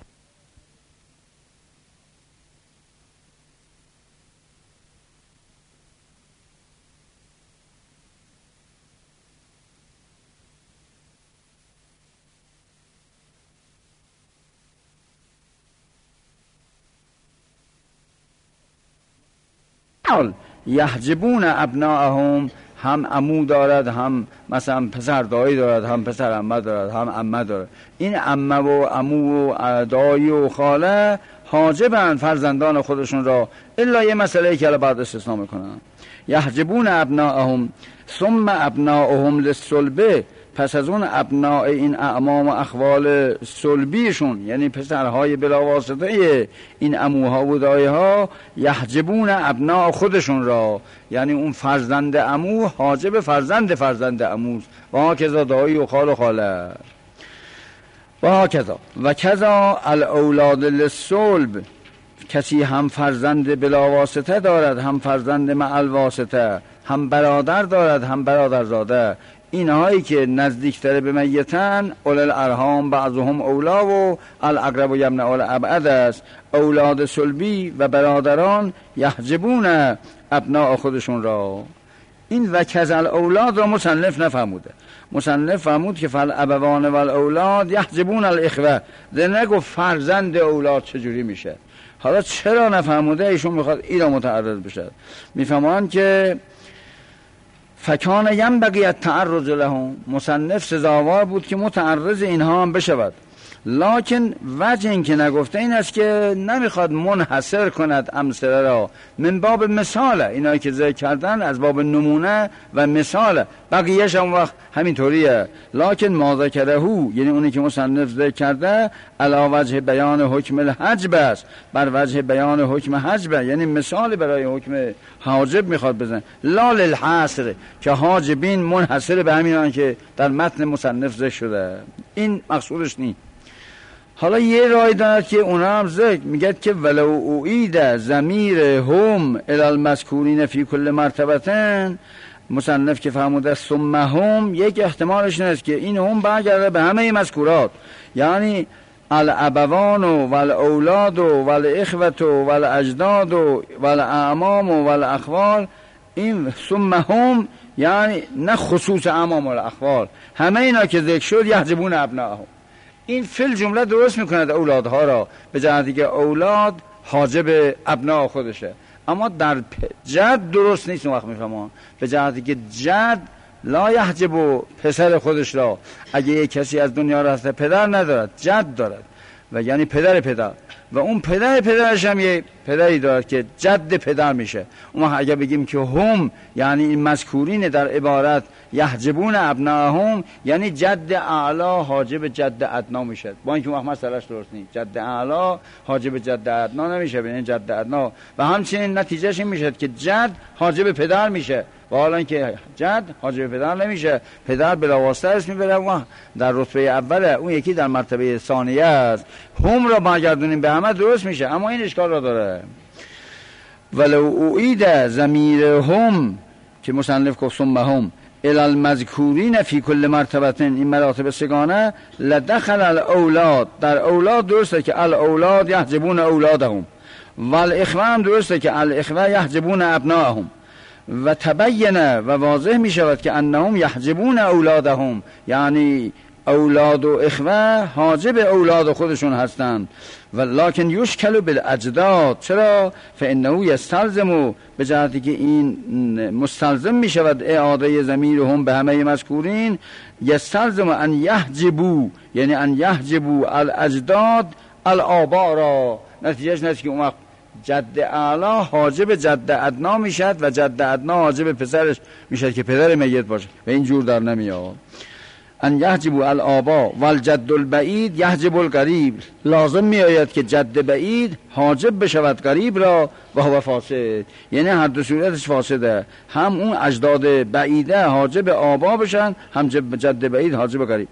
یحجبون ابناءهم، هم عمو دارد، هم مثلا پسر دایی دارد، هم پسر عمه دارد، هم عمه دارد. این عمه و عمو و دایی و خاله حاجبن فرزندان خودشون را، الا یه مسئله که بعد استثناء میکنن. یحجبون ابناءهم ثم ابناءهم للصلبه، پس از اون ابناء این اعمام و اخوال صلبیشون، یعنی پسرهای بلاواسطه این عموها و دایه ها، یحجبون ابناء خودشون را، یعنی اون فرزند عمو حاجب فرزند فرزند عموست، و ها کذا دایی و خال و خاله و ها کذا و کذا الاولاد للصلب، کسی هم فرزند بلاواسطه دارد، هم فرزند مع الواسطه، هم برادر دارد، هم برادرزاده. اینهایی که نزدیکتر به میتن، اول الارحام بعضهم اولا و الاقرب یمنع الابعد است. اولاد صلبی و برادران یحجبون ابناء خودشون را. این و کذل اولاد را مصنف نفهموده، مصنف فهمود که فالابوان و الاولاد یحجبون الاخوه، ده نگو فرزند اولاد چجوری میشه. حالا چرا نفهموده؟ ایشون میخواد اینا متعرض بشه. میفهمان که فکان ینبغی التعرض لهم، مصنف سزاوار بود که متعرض اینها هم بشود، لکن وجه این که نگفته این است که نمیخواد منحصر کند امثله را، من باب مثاله، اینایی که ذکر کردن از باب نمونه و مثاله، بقیهش هم وقت همینطوریه. لکن ما ذکرهو، یعنی اونی که مصنف ذکر کرده، علی وجه بیان حکم الحجب است، بر وجه بیان حکم حجب، یعنی مثال برای حکم حاجب میخواد بزن، لا للحصر، که حاجبین منحصر به همینان که در متن مصنف ذکر شده، این مقصودش نیست. حالا یه رای دارد که اونا هم ذکر میگه که ولو اوعید ضمیر هم الی المذکورین فی کل مرتبتن، مصنف که فرموده ثم هم، یک احتمالش نیست که این هم برگرده به همه مذکورات، یعنی الابوان و الاولاد و الاخوه و الاجداد و الاعمام و الاخوال، این ثم هم یعنی نه خصوص اعمام و الاخوال، همه اینا که ذکر شد یحجبون ابناءهم. این فل جمله درست میکند اولادها را، به جهتی که اولاد حاجب ابناء خودشه، اما در جد درست نیست. اون وقت میفهمان به جهتی که جد لا یحجب پسر خودش را، اگه یک کسی از دنیا رفته پدر ندارد، جد دارد، و یعنی پدر پدر، و اون پدر پدرش هم یه پدری دارد که جد پدر میشه. اما اگه بگیم که هم یعنی این مذکورین در عبارت یحجبون ابناءهم، یعنی جد اعلا حاجب جد ادنا میشه، با اینکه وقت مسئلهش درست نیست، جد اعلا حاجب جد ادنا نمیشه، یعنی جد ادنا، و همچنین نتیجهش این میشه که جد حاجب پدر میشه، و حالا که جد حاجب پدر نمیشه، پدر بلاواسطه اسم میبره و در رتبه اوله، اون یکی در مرتبه ثانیه است. هم را برگردونیم به همه درست میشه، اما این اشکال را داره. ولو اعید ضمیر هم که مصنف گفت ثم هم الی المذکورین فی کل مرتبه، این مراتب سگانه، لدخل الاولاد، در اولاد درسته که الاولاد یحجبون اولادهم، والاخوه هم درسته که الاخوه یحجبون ابناءهم، و تبینه و واضح می شود که انهم یحجبون اولادهم، یعنی اولاد و اخوه حاجب اولاد خودشون هستند. ولکن یشکل بالاجداد، چرا؟ فانه یستلزم، به جهتی که این مستلزم می شود اعاده ضمیر هم به همه مذکورین، یستلزم ان یحجبو، یعنی ان یحجبو الاجداد الآبا را. نتیجهش نیست که اون وقت جد اعلی حاجب جد ادنا میشد و جد ادنا حاجب پسرش میشد که پدر میت باشه، و این جور در نمیاد. ان یحجبوا الآبا والجد البعید یحجب القریب، لازم می آید که جد بعید حاجب بشود قریب را و هو فاسد، یعنی هر دو صورتش فاسده، هم اون اجداد بعیده حاجب آبا بشن، هم جد بعید حاجب قریب.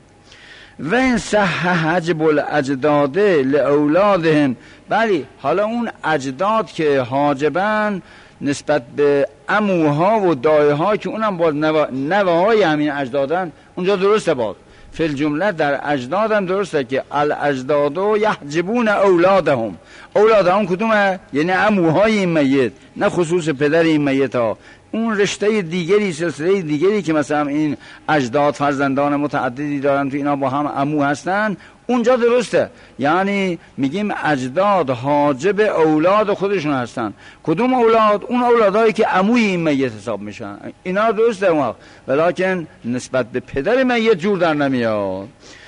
و این صح حجب الاجداد لاولادهم، بلی حالا اون اجداد که حاجبن نسبت به عموها و دایها که اونم باز نوه‌های همین اجدادن، اونجا درسته. باز فی الجمله در اجدادم درسته که الاجداد یحجبون اولادهم. اولادهم کدومه؟ یعنی عموهای این میت، نه خصوص پدر این میت ها. اون رشته دیگری، سلسله دیگری که مثلا این اجداد فرزندان متعددی دارن تو اینا با هم عمو هستن، اونجا درسته. یعنی میگیم اجداد حاجب اولاد خودشون هستن. کدوم اولاد؟ اون اولادایی که عموی این میت حساب میشن، اینا درسته اون، ولیکن نسبت به پدر میت جور در نمیاد.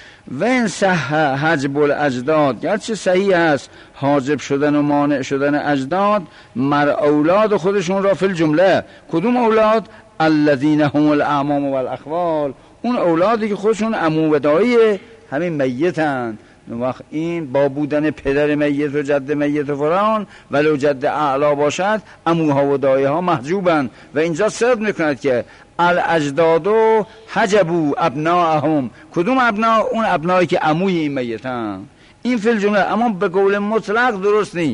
و این صح حجب الاجداد، گرچه صحیح است حاجب شدن و مانع شدن اجداد مر اولاد خودشون را فی الجمله. کدوم اولاد؟ الذین هم الاعمام والاخوال، اون اولادی که خودشون عمو و دایی همین میتن. وقت این با بودن پدر میت و جد میت و فران، ولو جد اعلا باشد، عموها و دایی ها محجوبن. و اینجا صدق میکند که الاجدادو حجبو ابناءهم. کدوم ابنا؟ اون ابنایی که عموی این میتن. این فی الجمله، اما به قول مطلق درست نی.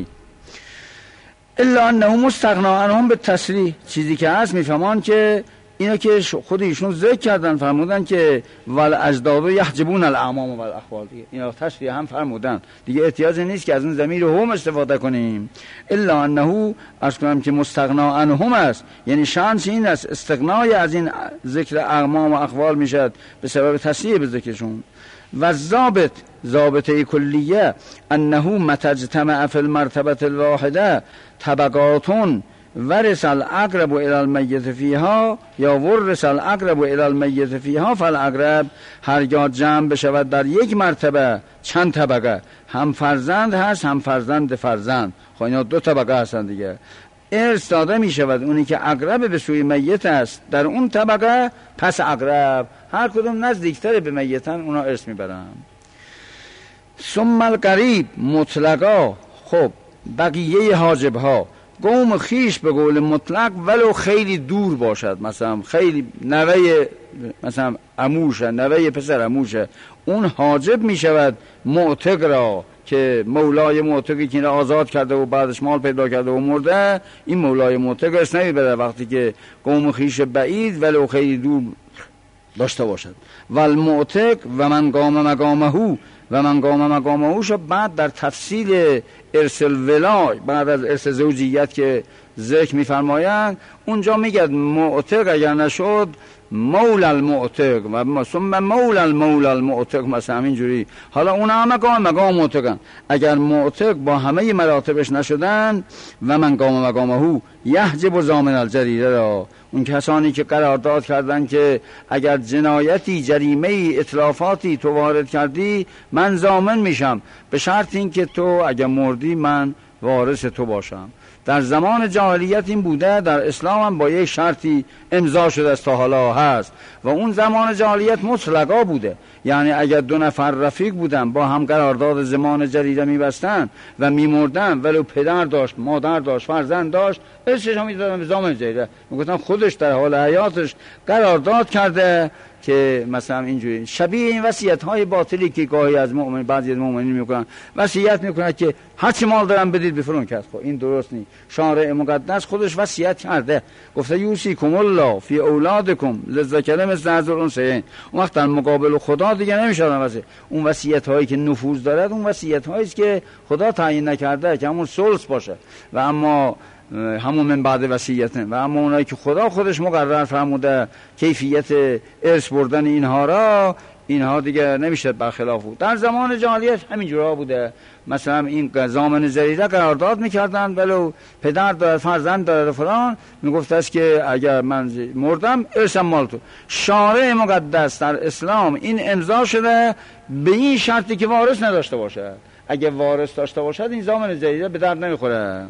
الا انه مستغنا عنهم به تصریح، چیزی که هست میفهمان که اینا که خود ایشون ذکر کردن، فرمودن که ول اجدادو یحجبون الاعمام والاخوال، اینا تشریح هم فرمودن، دیگه احتیاج نیست که از اون ضمیر هم استفاده کنیم. الا انه از کنم که مستغنا عنهم است، یعنی شانس این است استغنای از این ذکر اعمام و اخوال میشد به سبب تصریح به ذکرشون. و ضابط، ضابطه کلیه، انه متجتمع فی المرتبه الواحده طبقاتون ورث الاقرب الى المیت فیها یا ورث الاقرب الى المیت فیها فالاقرب، هرگاه جمع بشود در یک مرتبه چند طبقه، هم فرزند هست هم فرزند فرزند، خب اینا دو طبقه هستن دیگه، ارث داده می شود اونی که اقرب به سوی میت است در اون طبقه، پس اقرب هر کدوم نزدیکتر به میتن اونا ارث می برن. ثم القریب مطلقا، خب بقیه حاجب ها قوم خیش به قول مطلق ولو خیلی دور باشد، مثلا خیلی نوه مثلا عموشه، نوه پسر عموشه، اون حاجب می شود معتق را که مولای معتقی که آزاد کرده و بعدش مال پیدا کرده و مرده، این مولای معتق ارث نمیبره وقتی که قوم خیش بعید ولو خیلی دور داشته باشد. والمعتق و من قام مقامهو، و من قام مقامهو شد بعد در تفصیل ارث الولای، بعد از ارث زوجیت که ذکر می‌فرمایند، اونجا میگه معتق اگر نشد مول المعتق و ثم مول المول المعتق، مثلا همینجوری. حالا اون هم مقام مقام معتقن، اگر معتق با همه مراتبش نشدن و من قام مقامهو یحجب ضامن الجریره را، اون کسانی که قرارداد کردن که اگر جنایتی، جریمه، اتلافاتی تو وارد کردی من ضامن میشم، به شرط این که تو اگر مردی من وارث تو باشم، در زمان جاهلیت این بوده، در اسلام هم با یک شرطی امضا شده است تا حالا هست و اون زمان جاهلیت مطلقا بوده. یعنی اگر دو نفر رفیق بودن با هم قرارداد زمان جریده میبستن و میمردن، ولو پدر داشت، مادر داشت، فرزند داشت، ارثش هم میدادن به زمان جریده. میگفتن خودش در حال حیاتش قرارداد کرده که مثلا اینجوری شبیه این وصیت های باطلی که گاهی از مؤمن بعضی از مؤمنین میکنن، وصیت میکنن که هر چی مال دارن بدید به فلان کس. خب این درست نیست. شارع مقدس خودش وصیت کرده، گفته یوصیکم الله فی اولادکم للذکر مثل حظ الانثیین. اون وقت در مقابل خدا دیگه نمیشه وصیت. اون وصیت هایی که نفوذ دارد اون وصیت هایی است که خدا تعیین نکرده که همون ثلث باشه و اما همون من بعد وصیت، و اما اونایی که خدا خودش مقرر فرموده کیفیت ارث بردن اینها را، اینها دیگه نمیشه برخلاف بود. در زمان جاهلیت همینجورا بوده. مثلا این زامن ضریره قرارداد میکردن، ولو پدر دارد، فرزند دارد فلان، میگفت است که اگر من مردم ارثم مال تو. شارع مقدس در اسلام این امضا شده به این شرطی که وارث نداشته باشه. اگه وارث داشته باشد این زامن ضریره به درد نمیخوره.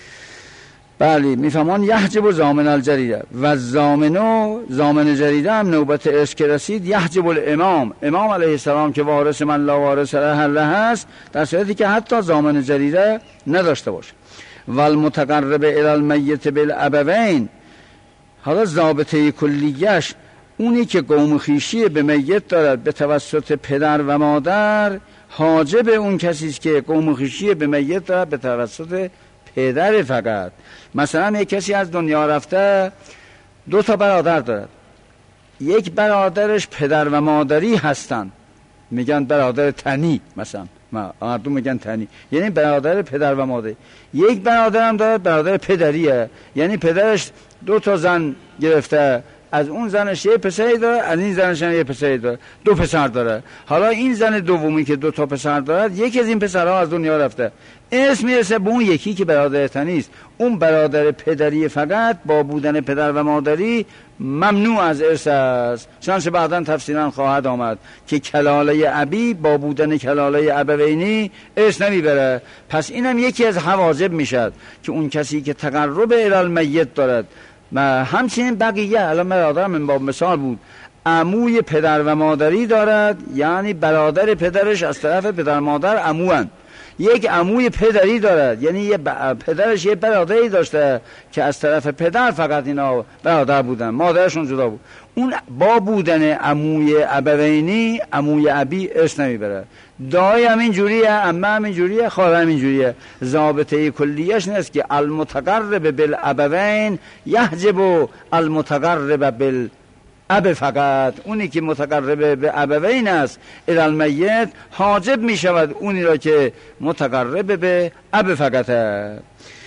بله، میفهمان یحجب زامن الجریده و زامنو زامن جریده هم نوبت ارث که رسید یحجب الامام، امام علیه السلام که وارث من لا وارث له هست، در صورتی که حتی زامن جریده نداشته باشه. و المتقرب الی المیت بالابوین، حالا ضابطه کلیش اونی که قوم خویشی به میت دارد به توسط پدر و مادر، حاجب اون کسی است که قوم خویشی به میت دارد به توسط پدر فقط. مثلا یک کسی از دنیا رفته دو تا برادر دارد، یک برادرش پدر و مادری هستن، میگن برادر تنی، مثلا مردم میگن تنی، یعنی برادر پدر و مادری. یک برادر هم دارد برادر پدریه، یعنی پدرش دو تا زن گرفته، از اون زنش یه پسری داره، از این زنش یه پسری داره، دو پسر داره. حالا این زن دومی که دو تا پسر دارد، یکی از این پسرها از دنیا رفته، اسم میرسه به اون یکی که برادر تنی است. اون برادر پدری فقط با بودن پدر و مادری ممنوع از ارث است. چنانچه بعداً تفصیلاً خواهد آمد که کلاله ابی با بودن کلاله ابوینی ارث نمیبره. پس اینم یکی از حواجب میشد که اون کسی که تقرب الی المیت دارد و همچنین بقیه، الان برادرم من با مثال بود، عموی پدر و مادری دارد، یعنی برادر پدرش از طرف پدر مادر عموان. یک عموی پدری دارد، یعنی یه پدرش یه برادری داشته که از طرف پدر فقط اینا برادر بودن، مادرشون جدا بود. اون با بودن عموی ابوینی، عموی ابی ارث نمیبره. دایی هم اینجوریه، عمه هم اینجوریه، خاله هم اینجوریه. ضابطه کلیش نیست که المتقرب بالابوین یحجب المتقرب بال اب، فقط اونی که متقرب به ابوین است الی المیت حاجب می شود اونی را که متقرب به اب فقط است.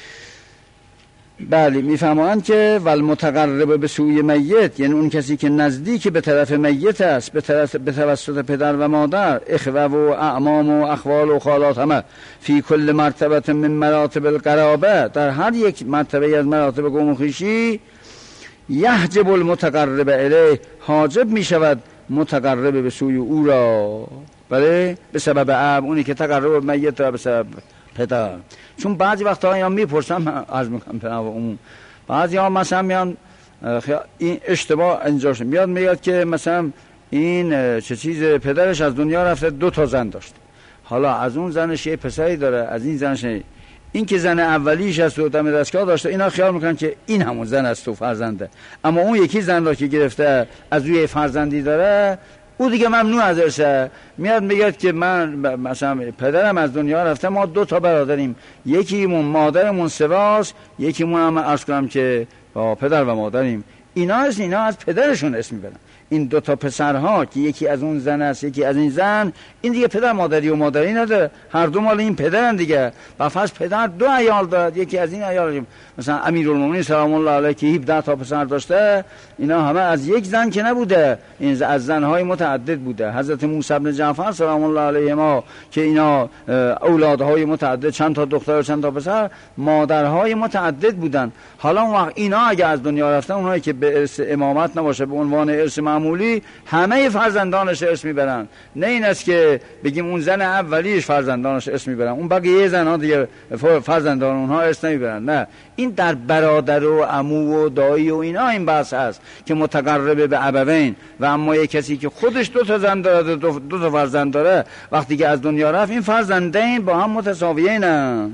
بله، میفهمند که والمتقرب به سوی میت، یعنی اون کسی که نزدیک به طرف میت است به طرف به توسط پدر و مادر، اخوه و اعمام و اخوال و خالات، همه فی کل مرتبه من مراتب القرابه، در هر یک مرتبه از مراتب قوم خویشی، یحجب المتقرب الیه حاجب می شود متقرب به سوی او را. بله، به سبب اب، اونی که تقرب میت را به سبب پدر. چون بعضی وقتا اینا میپرسم، عرض میکنم به عموم، بعضی ها مثلا میان این اشتباه انجاش میاد، میاد که مثلا این چه چیز پدرش از دنیا رفته دو تا زن داشت، حالا از اون زنش یه پسری داره، از این زنش یه. این که زن اولیش است و دم دستگاه داشته، اینا خیال میکنن که این همون زن است و فرزنده، اما اون یکی زن را که گرفته از روی فرزندی داره، او دیگه ممنوع از ارثه. میاد میگه که من مثلا پدرم از دنیا رفته، ما دو تا برادریم، یکیمون مادرمون سواس، یکیمون هم عرض کنم که با پدر و مادریم. اینا از اینا از پدرشون اسم میبرن. این دو تا پسرها که یکی از اون زن است یکی از این زن، این دیگه پدر مادری و مادری نداره، هر دو مال این پدرن دیگه. و فرض پدر دو عیال دارد، یکی از این عیال، مثلا امیرالمومنین سلام الله علیه که هفده تا پسر داشته، اینا همه از یک زن که نبوده، این از زنهای متعدد بوده. حضرت موسی بن جعفر سلام الله علیه ما که اینا اولادهای متعدد، چند تا دختر و چند تا پسر، مادرهای متعدد بودن. حالا اون وقت اینا اگه از دنیا رفتن، اونایی که به ارث امامت نباشه، به عنوان ارث معمولی همه فرزندانش اسم میبرن. نه این است که بگیم اون زن اولیش فرزندانش اسم میبرن، اون بقیه زنها دیگه فرزندان اونها اسم نمیبرن. نه، این در برادر و عمو و دایی و اینا این بحث هست که متقرب به ابوین. و اما یک کسی که خودش دو تا زن داره، دو, دو تا فرزند داره، وقتی که از دنیا رفت این فرزندین با هم متساویینن.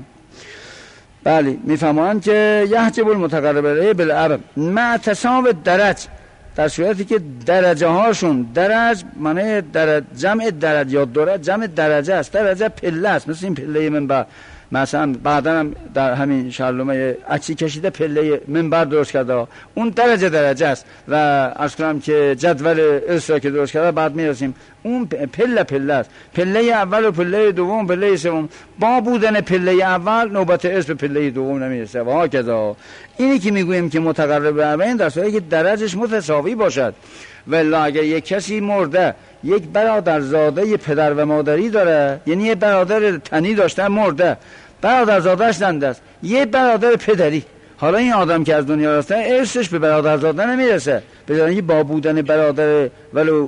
بله، میفهمند که یحجب المتقرب الیه بالاب مع تساوی درج، در صورتی که درجه هاشون، درج معنی درج، جمع درج یا درج جمع درجه است، درجه پله است، مثل این پله منبر. مثلا بعدا هم در همین شرلومه عکسی کشیده پله منبر درست کرده، اون درجه درجه است. و عرض کنم که جدول ارث که درست کرده بعد میرسیم، اون پله پله است. پله اول و پله دوم، پله سوم. با بودن پله اول نوبت ارث به پله دوم نمیرسه و هاکذا. اینی که میگوییم که متقرب به ابوین در صورتی که درجش متساوی باشد. ولی اگر یک کسی مرده، یک برادرزاده پدر و مادری داره، یعنی یه برادر تنی داشته مرده، برادرزاده‌اش زنده است، یه برادر پدری، حالا این آدم که از دنیا رفته ارثش به برادرزاده نمیرسه، به جای اینکه با بودن برادر ولو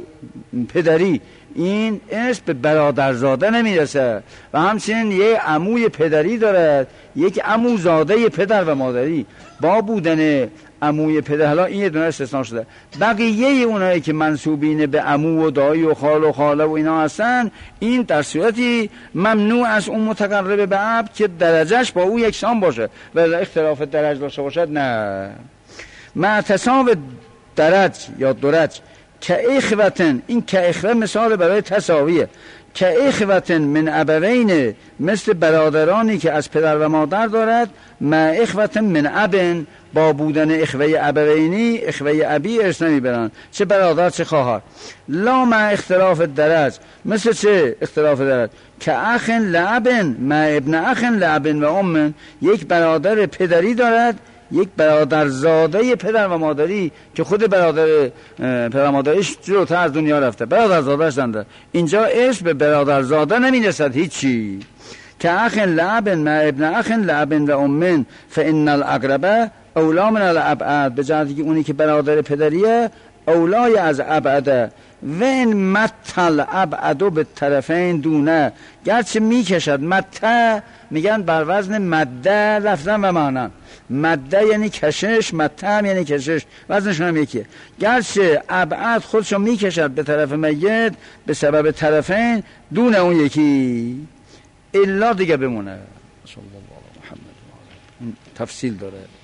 پدری این ارث به برادرزاده نمیرسه. و همچنین یه عموی پدری داره، یک عموزاده پدر و مادری، با بودن عموی پدر، حالا این یه دونه استثناء شده، بقیه اونایی که منسوبین به عمو و دایی و خال و خاله و اینا هستن، این در صورتی ممنوع از اون متقرب به اب که درجهش با او یکسان باشه و اختلاف درجه داشته باشد. نه، مع تساوی درج یا درج که اخوتن، این که اخوه مثال برای تساویه، که اخوتن من ابوین، مثل برادرانی که از پدر و مادر دارد، مع اخوتن من ابن، با بودن اخوه ابوینی، اخوه ابی ارث نمیبرن، چه برادر چه خواهر. لا مع اختلاف درج، مثل چه اختلاف درج؟ که اخن لابن مع ابن اخن لابن و امن، یک برادر پدری دارد، یک برادرزاده پدر و مادری که خود برادر پدر و مادریش جلوتر از دنیا رفته، برادرزادهش زنده، اینجا ارث به برادرزاده نمیرسد هیچی. که اخن لابن مع ابن اخن لابن و امن فان الاقرب اولا من الابعد، به جهتی که اونی که برادر پدریه اولای از ابعده. و این متل ابعدو به طرفین دونه، گرچه میکشد، مته میگن بر وزن مده لفظا و معنی، مده یعنی کشش، مته هم یعنی کشش، وزنشون هم یکیه. گرچه ابعد خودشو میکشد به طرف میت به سبب طرفین دونه اون یکی، الا دیگه بمونه. صلی الله علیه محمد. تفصیل داره.